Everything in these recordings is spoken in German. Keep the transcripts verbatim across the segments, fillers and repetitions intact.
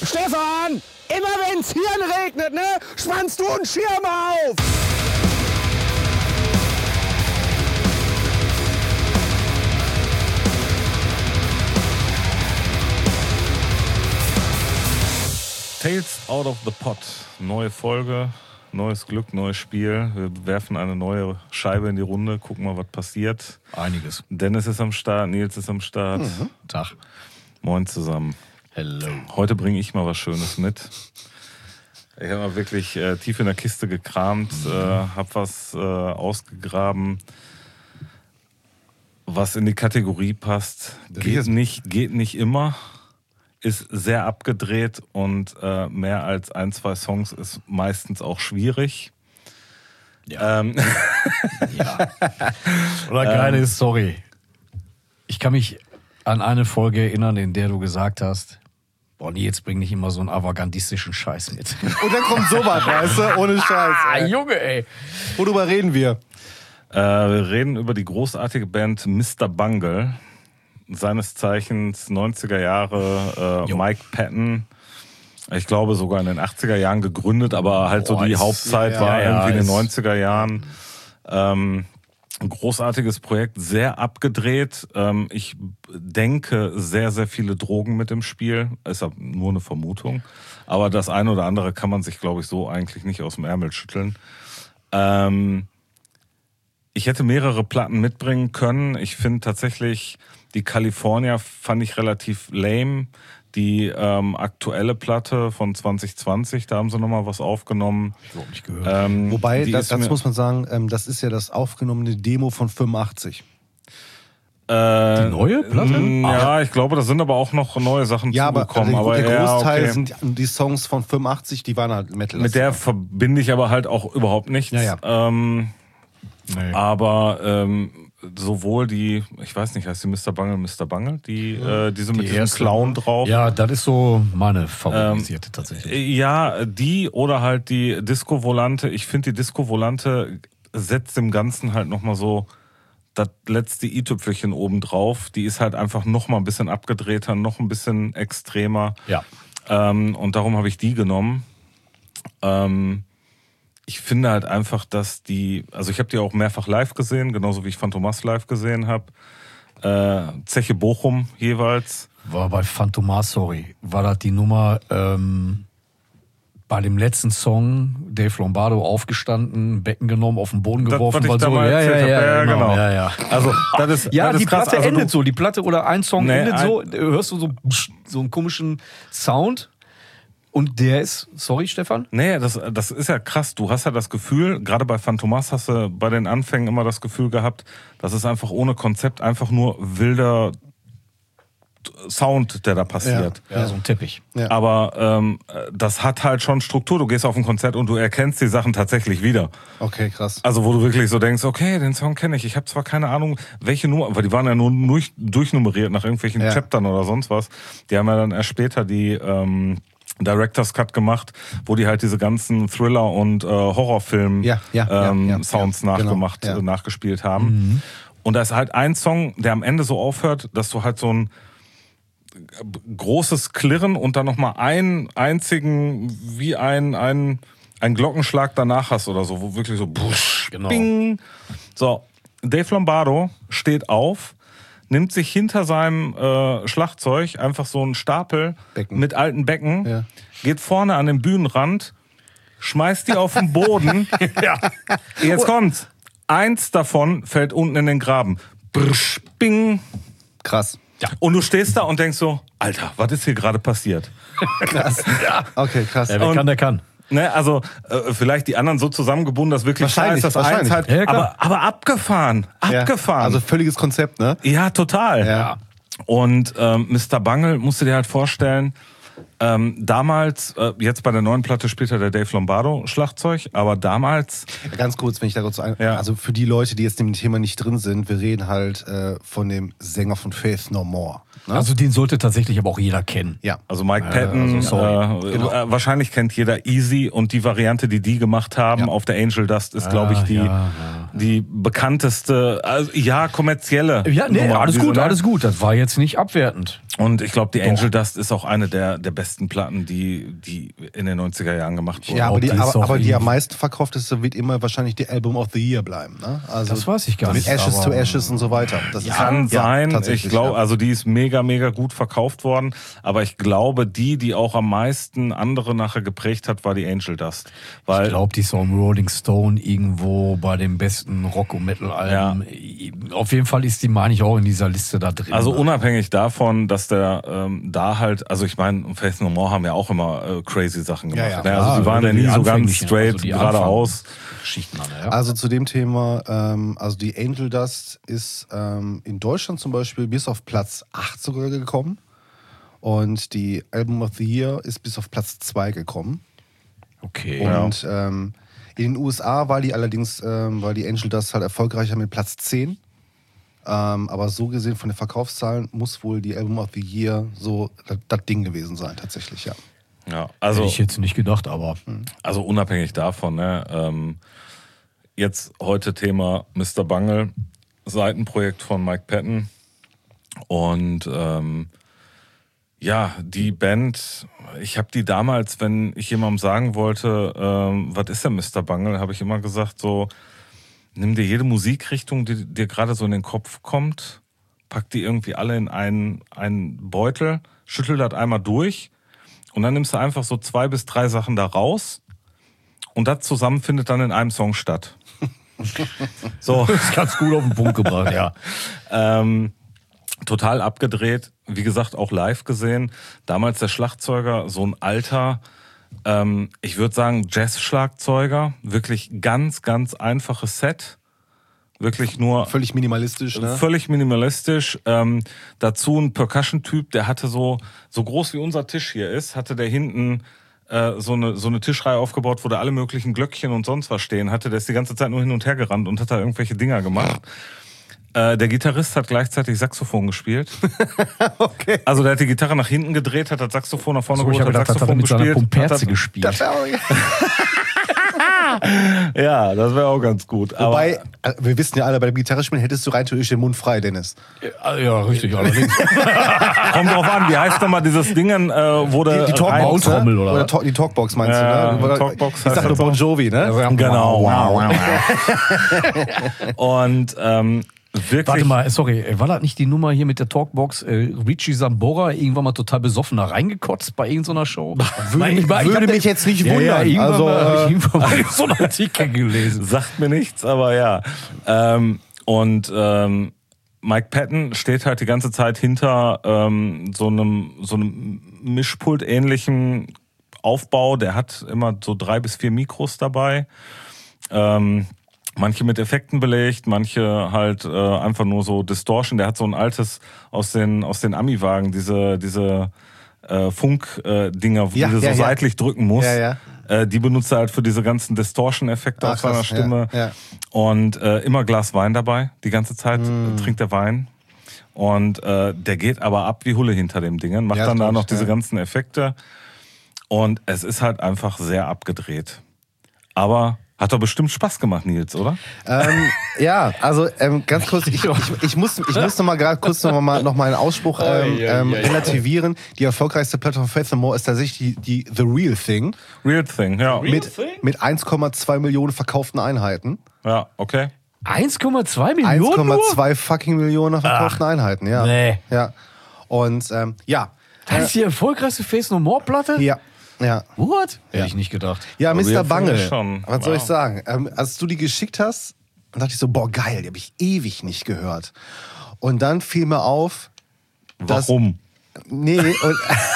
Stefan, immer wenn's Hirn regnet, ne, spannst du einen Schirm auf. Tales out of the pot. Neue Folge, neues Glück, neues Spiel. Wir werfen eine neue Scheibe in die Runde, gucken mal, was passiert. Einiges. Dennis ist am Start, Nils ist am Start. Mhm. Tag. Moin zusammen. Hello. Heute bringe ich mal was Schönes mit. Ich habe mal wirklich äh, tief in der Kiste gekramt, mhm. äh, habe was äh, ausgegraben, was in die Kategorie passt. Geht nicht, geht nicht immer. Ist sehr abgedreht und äh, mehr als ein, zwei Songs ist meistens auch schwierig. Ja. Ähm. ja. Oder geile ähm. Story. Ich kann mich an eine Folge erinnern, in der du gesagt hast, boah, nee, jetzt bring nicht immer so einen avantgardistischen Scheiß mit. Und dann kommt sowas, weißt du, ohne Scheiß. Ah, Junge, ey. Worüber reden wir? Äh, wir reden über die großartige Band Mister Bungle. Seines Zeichens neunziger Jahre, äh, Mike Patton, ich glaube sogar in den achtziger Jahren gegründet, aber halt Boah, so die Hauptzeit ja, war ja, irgendwie in den neunziger Jahren. Ähm, ein großartiges Projekt, sehr abgedreht. Ähm, ich denke, sehr, sehr viele Drogen mit im Spiel. Ist nur eine Vermutung. Aber das eine oder andere kann man sich, glaube ich, so eigentlich nicht aus dem Ärmel schütteln. Ähm, ich hätte mehrere Platten mitbringen können. Ich finde tatsächlich... Die California fand ich relativ lame. Die ähm, aktuelle Platte von zwanzig zwanzig, da haben sie nochmal was aufgenommen. Ich habe nicht gehört. Ähm, Wobei, das, das muss man sagen, ähm, das ist ja das aufgenommene Demo von fünfundachtzig. Äh, die neue Platte? Ja, Ach. ich glaube, da sind aber auch noch neue Sachen ja, zugekommen. Aber, also aber der Großteil ja, okay. sind die Songs von fünfundachtzig, die waren halt Metal. Mit der verbinde ich aber halt auch überhaupt nichts. Ja, ja. Ähm, nee. Aber ähm, sowohl die, ich weiß nicht, heißt die Mister Bungle, Mister Bungle, die, ja. äh, diese mit die diesem erste, Clown drauf. Ja, das ist so meine favorisierte ähm, tatsächlich. Ja, die oder halt die Disco-Volante. Ich finde, die Disco-Volante setzt dem Ganzen halt nochmal so das letzte i-Tüpfelchen oben drauf. Die ist halt einfach nochmal ein bisschen abgedrehter, noch ein bisschen extremer. Ja. Ähm, und darum habe ich die genommen. Ähm, Ich finde halt einfach, dass die, also ich habe die auch mehrfach live gesehen, genauso wie ich Phantomas live gesehen habe. Äh, Zeche Bochum jeweils. War bei Phantomas, sorry, war das die Nummer ähm, bei dem letzten Song, Dave Lombardo aufgestanden, Becken genommen, auf den Boden geworfen. Das, was ich so, ja, ja, ja, ja, ja, genau. genau. Ja, ja. Also, das ist, ja, das die ist krass. Platte also, endet so, die Platte oder ein Song nee, endet ein, so, hörst du so, so einen komischen Sound. Und der ist, sorry Stefan? Nee, das, das ist ja krass. Du hast ja das Gefühl, gerade bei Phantomas hast du bei den Anfängen immer das Gefühl gehabt, das ist einfach ohne Konzept, einfach nur wilder Sound, der da passiert. Ja, ja so ein Teppich. Ja. Aber ähm, das hat halt schon Struktur. Du gehst auf ein Konzert und du erkennst die Sachen tatsächlich wieder. Okay, krass. Also wo du wirklich so denkst, okay, den Song kenne ich. Ich habe zwar keine Ahnung, welche Nummer, weil die waren ja nur durch, durchnummeriert nach irgendwelchen ja. Chaptern oder sonst was. Die haben ja dann erst später die... Ähm, Director's Cut gemacht, wo die halt diese ganzen Thriller- und äh, Horrorfilm ja, ja, ähm, ja, ja, Sounds ja, nachgemacht, genau, ja. nachgespielt haben. Mhm. Und da ist halt ein Song, der am Ende so aufhört, dass du halt so ein großes Klirren und dann nochmal einen einzigen, wie ein, ein, ein Glockenschlag danach hast oder so, wo wirklich so busch, genau. Bing. So, Dave Lombardo steht auf, nimmt sich hinter seinem äh, Schlagzeug einfach so einen Stapel Becken. mit alten Becken, ja. geht vorne an den Bühnenrand, schmeißt die auf den Boden. ja. Jetzt kommt's. Eins davon fällt unten in den Graben. Brsch, bing. Krass. Ja. Und du stehst da und denkst so, Alter, was ist hier gerade passiert? Krass. ja. Okay, krass. Ja, wer und, kann, der kann. Ne, also äh, vielleicht die anderen so zusammengebunden, dass wirklich klar ist, das eins halt, ja, aber, aber abgefahren, abgefahren. Ja, also völliges Konzept, ne? Ja, total. Ja. Und ähm, Mister Bungle, musst du dir halt vorstellen, ähm, damals, äh, jetzt bei der neuen Platte spielt ja der Dave Lombardo Schlagzeug, aber damals... Ja, ganz kurz, wenn ich da kurz ein... Ja. Also für die Leute, die jetzt in dem Thema nicht drin sind, wir reden halt äh, von dem Sänger von Faith No More. Ne? Also den sollte tatsächlich aber auch jeder kennen. Ja. Also Mike Patton, also äh, genau. äh, wahrscheinlich kennt jeder Easy und die Variante, die die gemacht haben ja. auf der Angel Dust ist, glaube ich, die ja, die bekannteste, also ja, kommerzielle. Ja, nee, Nummer, alles diese, gut, ne? alles gut. Das war jetzt nicht abwertend. Und ich glaube, die Angel Dust ist auch eine der, der besten Platten, die, die in den neunziger Jahren gemacht wurden. Ja, aber die, das ist aber, auch aber die irgendwie- am meisten verkaufteste wird immer wahrscheinlich die Album of the Year bleiben. Ne? Also Das weiß ich gar mit nicht, Ashes aber- to Ashes und so weiter. Das ist Kann ja, sein, ich tatsächlich, glaube, ja. also die ist mega, mega gut verkauft worden, aber ich glaube, die, die auch am meisten andere nachher geprägt hat, war die Angel Dust. Weil Ich glaube, die ist auch im Rolling Stone irgendwo bei den besten Rock- und Metal-Alben. Auf jeden Fall ist die, meine ich, auch in dieser Liste da drin. Also unabhängig davon, dass der ähm, da halt, also ich meine, Faith No More haben ja auch immer äh, crazy Sachen gemacht. Ja, ja, ne? Also klar, die waren ja die nie so ganz anfänglichen, straight also die geradeaus. Schichten an, ja. Also zu dem Thema, ähm, also die Angel Dust ist ähm, in Deutschland zum Beispiel bis auf Platz acht sogar gekommen. Und die Album of the Year ist bis auf Platz zwei gekommen. Okay. Und ähm, in den U S A war die allerdings, ähm, war die Angel Dust halt erfolgreicher mit Platz zehn. Ähm, aber so gesehen von den Verkaufszahlen muss wohl die Album of the Year so das, das Ding gewesen sein, tatsächlich, ja. Ja, also, Hätte ich jetzt nicht gedacht, aber also unabhängig davon, ne, ähm, jetzt heute Thema Mister Bungle, Seitenprojekt von Mike Patton. Und ähm, ja, die Band, ich habe die damals, wenn ich jemandem sagen wollte, ähm, was ist denn Mister Bungle, habe ich immer gesagt, so, nimm dir jede Musikrichtung, die dir gerade so in den Kopf kommt, pack die irgendwie alle in einen, einen Beutel, schüttel das einmal durch und dann nimmst du einfach so zwei bis drei Sachen da raus und das zusammen findet dann in einem Song statt. So. das ist ganz gut auf den Punkt gebracht, ja. Ähm, total abgedreht, wie gesagt, auch live gesehen. Damals der Schlagzeuger, so ein alter, ähm, ich würde sagen Jazz-Schlagzeuger, wirklich ganz, ganz einfaches Set. Wirklich nur Völlig minimalistisch, ne? völlig minimalistisch. Ähm, dazu ein Percussion-Typ, der hatte so, so groß wie unser Tisch hier ist, hatte der hinten äh, so eine, so eine Tischreihe aufgebaut, wo da alle möglichen Glöckchen und sonst was stehen hatte. Der ist die ganze Zeit nur hin und her gerannt und hat da irgendwelche Dinger gemacht. Äh, der Gitarrist hat gleichzeitig Saxophon gespielt. Okay. Also der hat die Gitarre nach hinten gedreht, hat das Saxophon nach vorne So, ich geholt, habe hat gedacht, das hat er Saxophon mit seiner gespielt. Pumperze hat gespielt. Das wär auch, das, ja, das wäre auch ganz gut. Aber wobei, äh, wir wissen ja alle, bei dem Gitarrespielen hättest du rein theoretisch den Mund frei, Dennis. Ja, ja, richtig, allerdings. kommt drauf an, wie heißt nochmal dieses Ding, äh, wo der Die, die rein- Talkbox, Trommel, ne? oder oder was? to- die Talkbox meinst Ja, du, ne? Oder- Talkbox ich heißt sag nur das Bon so. Jovi, ne? Genau. Und ähm, wirklich. Warte mal, sorry, war das nicht die Nummer hier mit der Talkbox? Äh, Richie Sambora irgendwann mal total besoffen da reingekotzt bei irgendeiner Show? Würde, Ich- ich hab würde den- mich jetzt nicht Ja, wundern. ja, irgendwann also, mal, hab ich äh, irgendwann mal so einen Artikel gelesen. Sagt mir nichts, aber ja. Ähm, und ähm, Mike Patton steht halt die ganze Zeit hinter ähm, so einem so einem Mischpult-ähnlichen Aufbau. Der hat immer so drei bis vier Mikros dabei. Ähm, manche mit Effekten belegt, manche halt äh, einfach nur so Distortion. Der hat so ein altes aus den aus den Ami-Wagen, diese diese äh, Funk-Dinger, wo Ja, du so ja, ja. seitlich drücken musst. Ja, ja. Äh, die benutzt er halt für diese ganzen Distortion-Effekte Ah, auf seiner krass, Stimme. ja, ja. Und äh, immer Glas Wein dabei. Die ganze Zeit Mm. äh, trinkt er Wein. Und äh, der geht aber ab wie Hulle hinter dem Dingen, macht Ja, dann das da glaub noch ich, diese ja. ganzen Effekte. Und es ist halt einfach sehr abgedreht. Aber hat doch bestimmt Spaß gemacht, Nils, oder? Ähm, ja, also ähm, ganz kurz, ich, ich, ich muss, ich muss noch mal gerade kurz noch mal, noch mal einen Ausspruch ähm, ähm, relativieren. Die erfolgreichste Platte von Faith No More ist tatsächlich die, die The Real Thing Real Thing, ja. mit, mit eins Komma zwei Millionen verkauften Einheiten. Ja, okay. eins Komma zwei Millionen eins nur? Komma zwei fucking Millionen verkauften Einheiten, ja. Nee. Ja. Und ähm, ja. Das ist die erfolgreichste Face No More Platte? Ja. Ja. What? Hätte ich nicht gedacht. Ja, Mister Real Thing Bungle. ist schon- Was soll ich wow. sagen? Ähm, als du die geschickt hast, dachte ich so, boah, geil, die habe ich ewig nicht gehört. Und dann fiel mir auf, dass, Warum? Nee, und,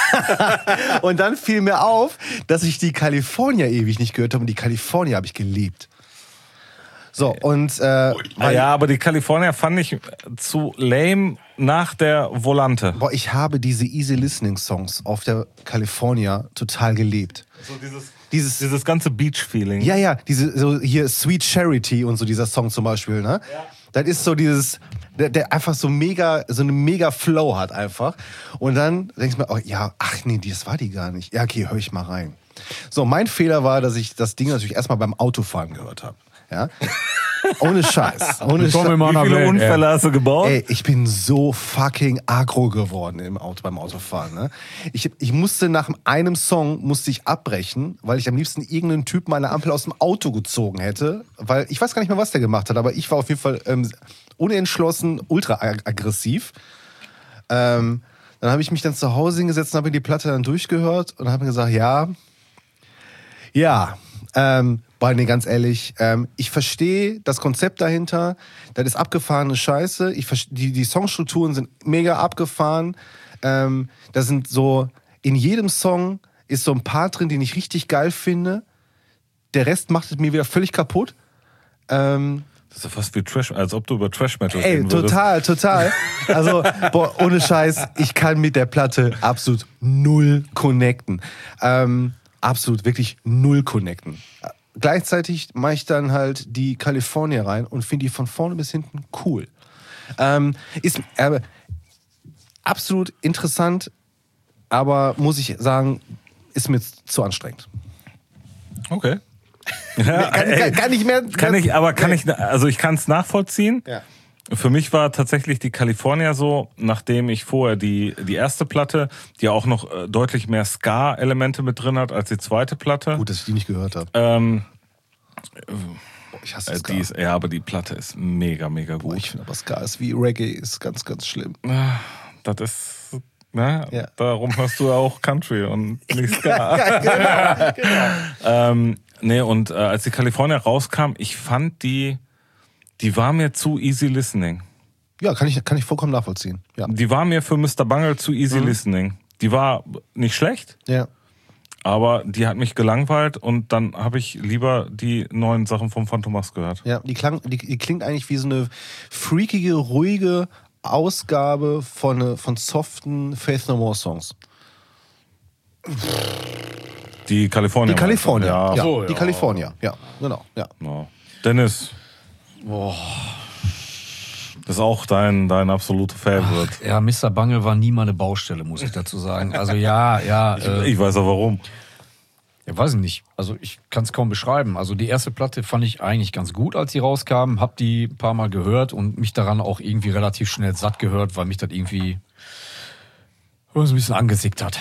und dann fiel mir auf, dass ich die California ewig nicht gehört habe und die California habe ich geliebt. So, und äh, Ah, weil, ja, aber die California fand ich zu lame nach der Volante. boah, ich habe diese Easy Listening Songs auf der California total geliebt. So dieses, Dieses, dieses ganze Beach-Feeling. ja, ja, diese, so hier Sweet Charity und so dieser Song zum Beispiel, ne? Ja. Das ist so dieses, der, der einfach so mega, so eine mega Flow hat einfach. Und dann denkst du mir, oh ja, ach nee, das war die gar nicht. Ja, okay, hör ich mal rein. So, mein Fehler war, dass ich das Ding natürlich erstmal beim Autofahren gehört habe. Ja? Ohne Scheiß. Ohne Willkommen in Scheiß. meiner Wie viele Welt, Unfälle hast du gebaut? Ey, ich bin so fucking aggro geworden im Auto, beim Autofahren. Ne? Ich, ich musste nach einem Song musste ich abbrechen, weil ich am liebsten irgendeinen Typ meine Ampel aus dem Auto gezogen hätte. Weil ich weiß gar nicht mehr, was der gemacht hat, aber ich war auf jeden Fall ähm, unentschlossen, ultra ag- aggressiv. Ähm, dann habe ich mich dann zu Hause hingesetzt und habe mir die Platte dann durchgehört und habe mir gesagt, ja, ja, ähm, boah, nee, ganz ehrlich, ähm, ich verstehe das Konzept dahinter, das ist abgefahrene Scheiße, ich verste- die, die Songstrukturen sind mega abgefahren, ähm, da sind so, in jedem Song ist so ein Part drin, den ich richtig geil finde, der Rest macht es mir wieder völlig kaputt. Ähm, Das ist ja fast wie Trash, als ob du über Trash Metal Ey, reden würdest. total, total. Also, boah, ohne Scheiß, ich kann mit der Platte absolut null connecten. Ähm, absolut, wirklich null connecten. Äh, Gleichzeitig mache ich dann halt die California rein und finde die von vorne bis hinten cool. Ähm, ist äh, absolut interessant, aber muss ich sagen, ist mir zu anstrengend. Okay. Ja, Kann, ey, kann, kann nicht mehr. kann ich, aber kann ich, also ich kann es nachvollziehen. Ja. Für mich war tatsächlich die California so, nachdem ich vorher die, die erste Platte, die auch noch äh, deutlich mehr Ska-Elemente mit drin hat als die zweite Platte. Gut, dass ich die nicht gehört habe. Ähm, Ich hasse äh, Ska. die ist, ja, aber die Platte ist mega, mega Boah, gut. ich finde aber Ska ist wie Reggae, ist ganz, ganz schlimm. Das ist, ne, Ja. darum hörst du ja auch Country und nicht Ska. Ja, genau, genau. ähm, nee, und äh, als die California rauskam, ich fand die, die war mir zu easy listening. Ja, kann ich, kann ich vollkommen nachvollziehen. Ja. Die war mir für Mister Bungle zu easy listening. Die war nicht schlecht, Ja. aber die hat mich gelangweilt und dann habe ich lieber die neuen Sachen vom Phantomas gehört. Ja, die, klang, die, die klingt eigentlich wie so eine freakige, ruhige Ausgabe von, ne- von soften Faith No More Songs. Die California. Die California. Ja. Ja, so, die ja. California. Ja, genau. Ja. Ja. Dennis. Das ist auch dein, dein absoluter Favorite. Ja, Mister Bungle war nie meine Baustelle, muss ich dazu sagen. Also ja, ja. Äh, Ich weiß auch warum. Ja, weiß ich nicht. Also ich kann es kaum beschreiben. Also die erste Platte fand ich eigentlich ganz gut, als sie rauskam. Hab die ein paar Mal gehört und mich daran auch irgendwie relativ schnell satt gehört, weil mich das irgendwie so ein bisschen angesickt hat.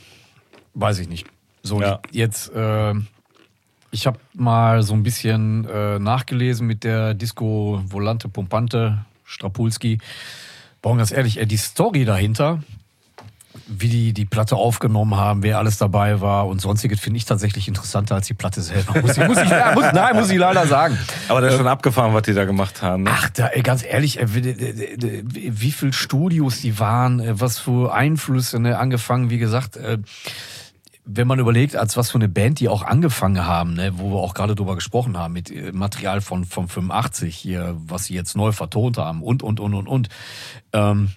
Weiß ich nicht. So, Ja. jetzt, äh, ich habe mal so ein bisschen äh, nachgelesen mit der Disco Volante Pompante Strapulski. Boah, ganz ehrlich, ey, die Story dahinter, wie die die Platte aufgenommen haben, wer alles dabei war und sonstiges, finde ich tatsächlich interessanter als die Platte selber. Muss ich, muss ich, ja, muss, nein, muss ich leider sagen. Aber der ist schon abgefahren, was die da gemacht haben. Ne? Ach, da, ey, ganz ehrlich, ey, wie, wie, wie viel Studios die waren, äh, was für Einflüsse, ne, angefangen, wie gesagt, äh, wenn man überlegt, als was für eine Band die auch angefangen haben, ne, wo wir auch gerade drüber gesprochen haben, mit äh, Material von, von fünfundachtzig hier, was sie jetzt neu vertont haben und, und, und, und, und. Ähm,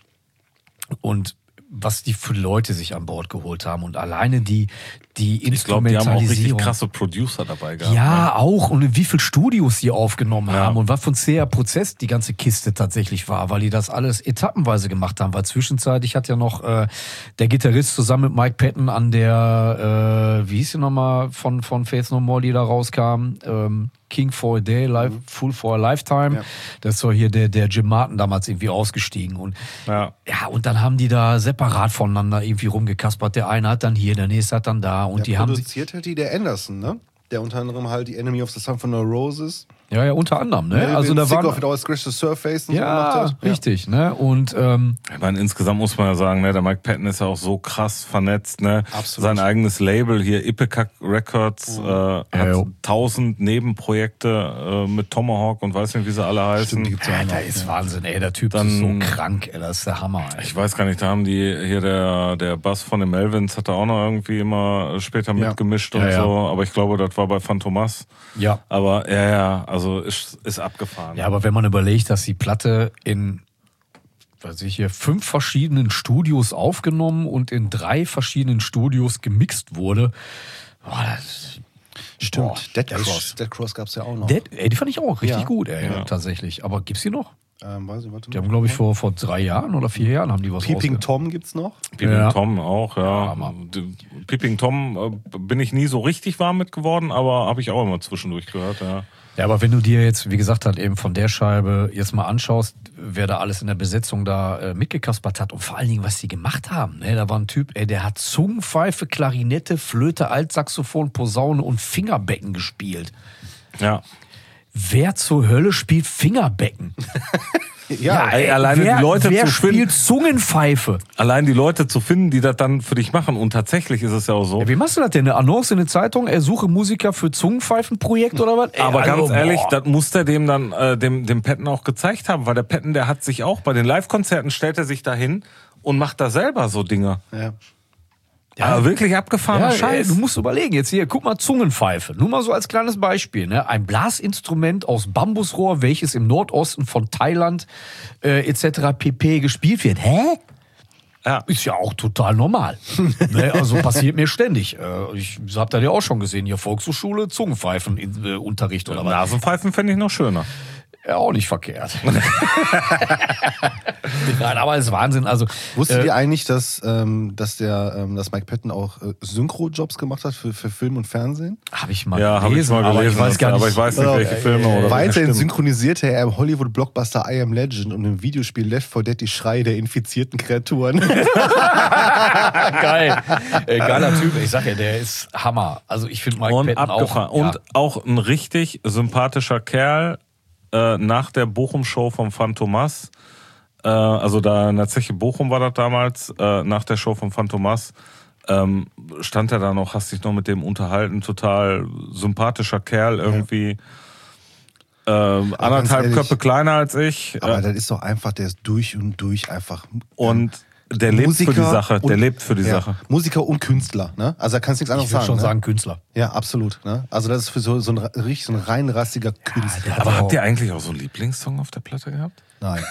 und was die für Leute sich an Bord geholt haben und alleine die, die Ich glaube, die haben auch richtig Instrumentalisierung. krasse Producer dabei gehabt. Ja, ne? auch. Und wie viele Studios die aufgenommen Ja. haben und was für ein zäher Prozess die ganze Kiste tatsächlich war, weil die das alles etappenweise gemacht haben. Weil zwischenzeitlich hat ja noch äh, der Gitarrist zusammen mit Mike Patton an der, äh, wie hieß die nochmal, von, von Faith No More, die da rauskam, ähm, King for a Day, Life, Fool for a Lifetime. Ja. Das ist doch hier der, der Jim Martin damals irgendwie ausgestiegen. Und Ja. ja, und dann haben die da separat voneinander irgendwie rumgekaspert. Der eine hat dann hier, der nächste hat dann da. Und Der die haben sich, produziert halt die der Anderson, ne? Der unter anderem halt die Enemy of the Sun von The Roses. ja, ja, unter anderem, ne? Ja, Also den da Sick waren, of It All, Scratch the Surface und so ja, gemacht hat. richtig, ne? Und ähm, Ich meine, insgesamt muss man ja sagen, ne, der Mike Patton ist ja auch so krass vernetzt, ne? Absolut. Sein eigenes Label hier, Ipecac Records, äh, hat jo. tausend Nebenprojekte äh, mit Tomahawk und weiß nicht, wie sie alle heißen. Stimmt, die gibt's ja auch noch. Alter, ist Wahnsinn, ey, der Typ Dann- ist so krank, ey, das ist der Hammer, ey. Ich weiß gar nicht, da haben die hier der der Bass von den Melvins hat da auch noch irgendwie immer später Ja. mitgemischt Ja, und ja. so, aber ich glaube, das war bei Phantomas. Ja. Aber ja, ja, also ist ist abgefahren. Ja, aber wenn man überlegt, dass die Platte in, weiß ich hier, fünf verschiedenen Studios aufgenommen und in drei verschiedenen Studios gemixt wurde, boah, das, Stimmt, boah, Dead das ist- Cross. Dead Cross gab's ja auch noch. Dead, ey, die fand ich auch richtig Ja. gut, ey, Ja. tatsächlich. Aber gibt's die noch? Ähm, weiß ich, warte Die haben, glaube ich, vor, vor drei Jahren oder vier Jahren haben die was Peeping rausge- Tom gibt's noch. Peeping Ja. Tom auch, ja. Ja, Mann. D- Peeping Tom äh, bin ich nie so richtig warm mit geworden, aber habe ich auch immer zwischendurch gehört, ja. Ja, aber wenn du dir jetzt, wie gesagt, halt eben von der Scheibe jetzt mal anschaust, wer da alles in der Besetzung da äh, mitgekaspert hat und vor allen Dingen, was die gemacht haben. Ne? Da war ein Typ, ey, der hat Zungenpfeife, Klarinette, Flöte, Altsaxophon, Posaune und Fingerbecken gespielt. Ja. Wer zur Hölle spielt Fingerbecken? Ja, ey, alleine wer, die Leute wer zu spielt finden. Zungenpfeife? Allein die Leute zu finden, die das dann für dich machen. Und tatsächlich ist es ja auch so. Ja, wie machst du das denn? Eine Annonce in der Zeitung, er suche Musiker für Zungenpfeifenprojekt oder was? Ey, Aber also, ganz ehrlich, boah. das muss der dem dann, äh, dem, dem Patton auch gezeigt haben, weil der Patton, der hat sich auch bei den Live-Konzerten, stellt er sich da hin und macht da selber so Dinge. ja. Ja, aber wirklich abgefahrener Ja, Scheiß. ey, du musst überlegen, jetzt hier, guck mal, Zungenpfeife. Nur mal so als kleines Beispiel. Ne? Ein Blasinstrument aus Bambusrohr, welches im Nordosten von Thailand äh, et cetera pp. Gespielt wird. Hä? Ja. Ist ja auch total normal. Ne? Also passiert mir ständig. Äh, ich hab das ja auch schon gesehen, hier Volkshochschule, Zungenpfeifenunterricht oder was. Nasenpfeifen fände ich noch schöner. Ja, auch nicht verkehrt. Nein, aber es ist Wahnsinn. Also, Wusstet äh, ihr eigentlich, dass, ähm, dass, der, ähm, dass Mike Patton auch äh, Synchro-Jobs gemacht hat für, für Film und Fernsehen? habe ich mal Ja, habe ich gelesen, mal aber gelesen. ich weiß gar nicht. aber ich weiß nicht, Ja, welche äh, Filme oder welche Weiterhin Stimmen. synchronisierte er im Hollywood-Blockbuster I Am Legend und im Videospiel Left four Dead die Schreie der infizierten Kreaturen. Geil. Äh, geiler Typ. Ich sag ja, der ist Hammer. Also ich finde Mike Und Patton abgefahren. auch. Und ja. auch ein richtig sympathischer Kerl äh, nach der Bochum-Show vom Phantomas. Äh, also da in der Zeche Bochum war das damals, äh, nach der Show vom Phantomas. Ähm, stand er da noch, hast dich noch mit dem unterhalten, total sympathischer Kerl irgendwie. Äh, anderthalb ehrlich, Köpfe kleiner als ich. Aber äh, das ist doch einfach, der ist durch und durch einfach. und der lebt Musiker für die Sache. Der und- lebt für die ja, Sache. Musiker und Künstler, ne? Also da kannst du nichts anderes Ich würde sagen. schon ne? sagen Künstler. Ja, absolut. Ne? Also das ist für so, so ein richtig so ein reinrassiger Künstler. Der Aber hat habt auch- ihr eigentlich auch so einen Lieblingssong auf der Platte gehabt? Nein.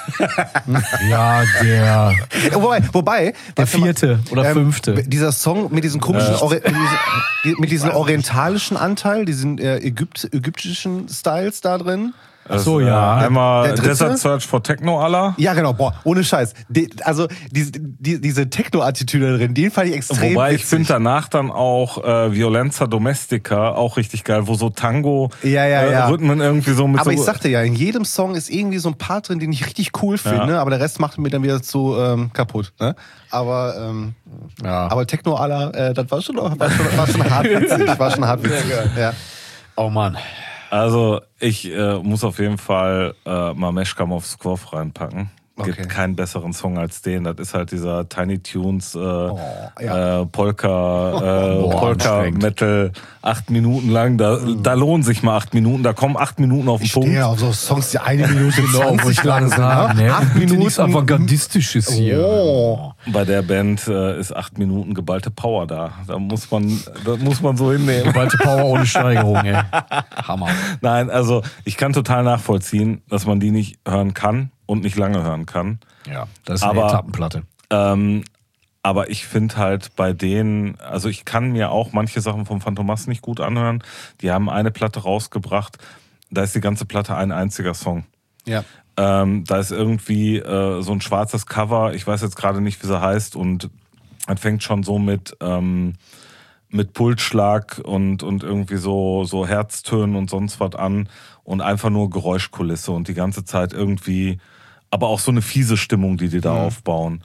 Ja, der, Ja, wobei, wobei der warte mal, vierte oder ähm, fünfte. Dieser Song mit diesem komischen, Ori mit diesem, mit diesem orientalischen Anteil, diesen äh, Ägypt ägyptischen Styles da drin. Ach so, Das, ja. Äh, einmal Der dritte? Desert Search for Techno Allah. Ja, genau, boah, ohne Scheiß. Die, also die, die, diese Techno-Attitüde drin, den fand ich extrem Wobei ich witzig. finde danach dann auch äh, Violenza Domestica auch richtig geil, wo so Tango Ja, ja, äh, ja. Rhythmen irgendwie so mit Aber so ich sagte ja, in jedem Song ist irgendwie so ein Part drin, den ich richtig cool finde, Ja. aber der Rest macht mir dann wieder zu ähm, kaputt. Ne? Aber, ähm, Ja. aber Techno aller, äh, das war schon, war schon, war schon hart witzig. War schon hart witzig. Ja. Oh Mann. Also ich äh, muss auf jeden Fall äh, mal Meshkam auf Squaw reinpacken. Okay. Gibt keinen besseren Song als den. Das ist halt dieser Tiny Tunes äh, ja. äh, Polka, äh, Boah, Polka anstrengend. Metal, acht Minuten lang. Da, da lohnen sich mal acht Minuten. Da kommen acht Minuten auf den Ich Punkt. stehe auf so Songs, die eine Minute zwanzig lang sind. sagen, ne? ne? Acht Bitte nichts Minuten. Avantgardistisches hier. Oh. Bei der Band äh, ist acht Minuten geballte Power da. Da muss man, das muss man so hinnehmen. Geballte Power ohne Steigerung, ey. Hammer. Nein, also ich kann total nachvollziehen, dass man die nicht hören kann und nicht lange hören kann. Ja, das ist eine Aber- Etappenplatte. Ähm, aber ich finde halt bei denen, also ich kann mir auch manche Sachen vom Phantomas nicht gut anhören. Die haben eine Platte rausgebracht, da ist die ganze Platte ein einziger Song. Ja. Ähm, da ist irgendwie äh, so ein schwarzes Cover, ich weiß jetzt gerade nicht, wie sie heißt, und es fängt schon so mit, ähm, mit Pulsschlag und, und irgendwie so, so Herztönen und sonst was an und einfach nur Geräuschkulisse und die ganze Zeit irgendwie, aber auch so eine fiese Stimmung, die die da aufbauen.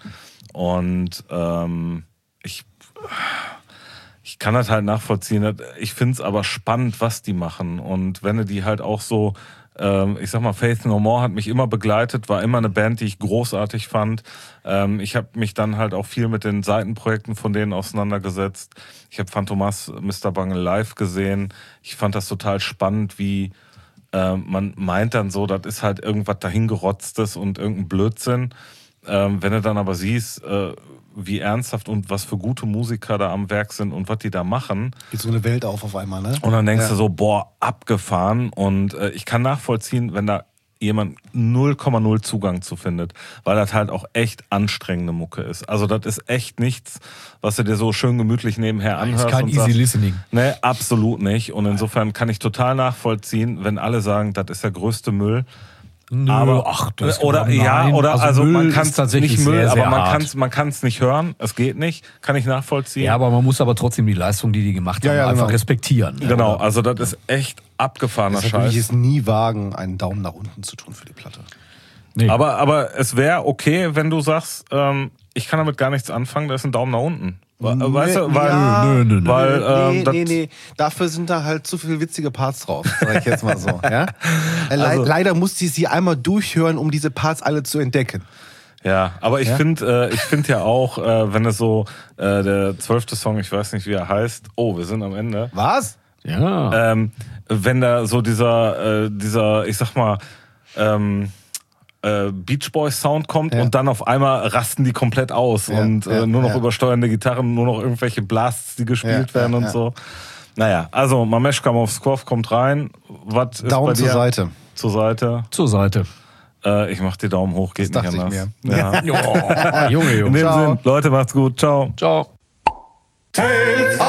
Und ähm, ich, ich kann das halt nachvollziehen. Ich finde es aber spannend, was die machen. Und wenn du die halt auch so, ähm, ich sag mal, Faith No More hat mich immer begleitet, war immer eine Band, die ich großartig fand. Ähm, ich habe mich dann halt auch viel mit den Seitenprojekten von denen auseinandergesetzt. Ich habe Phantomas Mister Bungle live gesehen. Ich fand das total spannend, wie äh, man meint dann so, das ist halt irgendwas dahingerotztes und irgendein Blödsinn. Ähm, wenn du dann aber siehst, äh, wie ernsthaft und was für gute Musiker da am Werk sind und was die da machen, Geht so eine Welt auf auf einmal, ne? und dann denkst Ja. du so, boah, abgefahren. Und äh, ich kann nachvollziehen, wenn da jemand null Komma null Zugang zu findet, weil das halt auch echt anstrengende Mucke ist. Also das ist echt nichts, was du dir so schön gemütlich nebenher anhörst. Ist kein und easy sagst, listening. Nee, absolut nicht. Und insofern kann ich total nachvollziehen, wenn alle sagen, das ist der größte Müll. Nö, aber ach, das oder nein. ja oder also, Also man Müll kann ist tatsächlich nicht Müll, sehr, sehr aber man hart. kann es man kann's nicht hören. Es geht nicht, kann ich nachvollziehen. Ja, aber man muss aber trotzdem die Leistung, die die gemacht haben, Ja, ja, einfach genau. respektieren. Ne? Genau, also das ist echt abgefahrener Deshalb würde ich Scheiß. es nie wagen, einen Daumen nach unten zu tun für die Platte. Nee. Aber, aber es wäre okay, wenn du sagst, ähm, ich kann damit gar nichts anfangen, da ist ein Daumen nach unten. We- Nee, Weißt du, weil, ja, nö, nö, nö. weil ähm, nee, das, nee, nee. Dafür sind da halt zu viele witzige Parts drauf, sag ich jetzt mal so. Ja? Äh, Le Also- leider musste ich sie einmal durchhören, um diese Parts alle zu entdecken. Ja, aber ich Ja? finde, äh, ich finde ja auch, äh, wenn es so äh, der zwölfte Song, ich weiß nicht, wie er heißt. Oh, wir sind am Ende. Was? Ja. Ähm, wenn da so dieser, äh, dieser, ich sag mal, ähm, äh, Beach Boys Sound kommt Ja. und dann auf einmal rasten die komplett aus Ja, und äh, ja, nur noch ja. übersteuernde Gitarren, nur noch irgendwelche Blasts, die gespielt Ja, werden ja, und ja. so. Naja, also Mamesh Kamowskov kommt rein. Was ist Daumen bei zur dir? Seite. Zur Seite. Zur Seite. Äh, ich mach die Daumen hoch, geht Das nicht dachte ich anders. mir. Ja. Oh, Junge, In Junge. dem Ciao. Sinn, Leute, macht's gut. Ciao. Ciao. Tales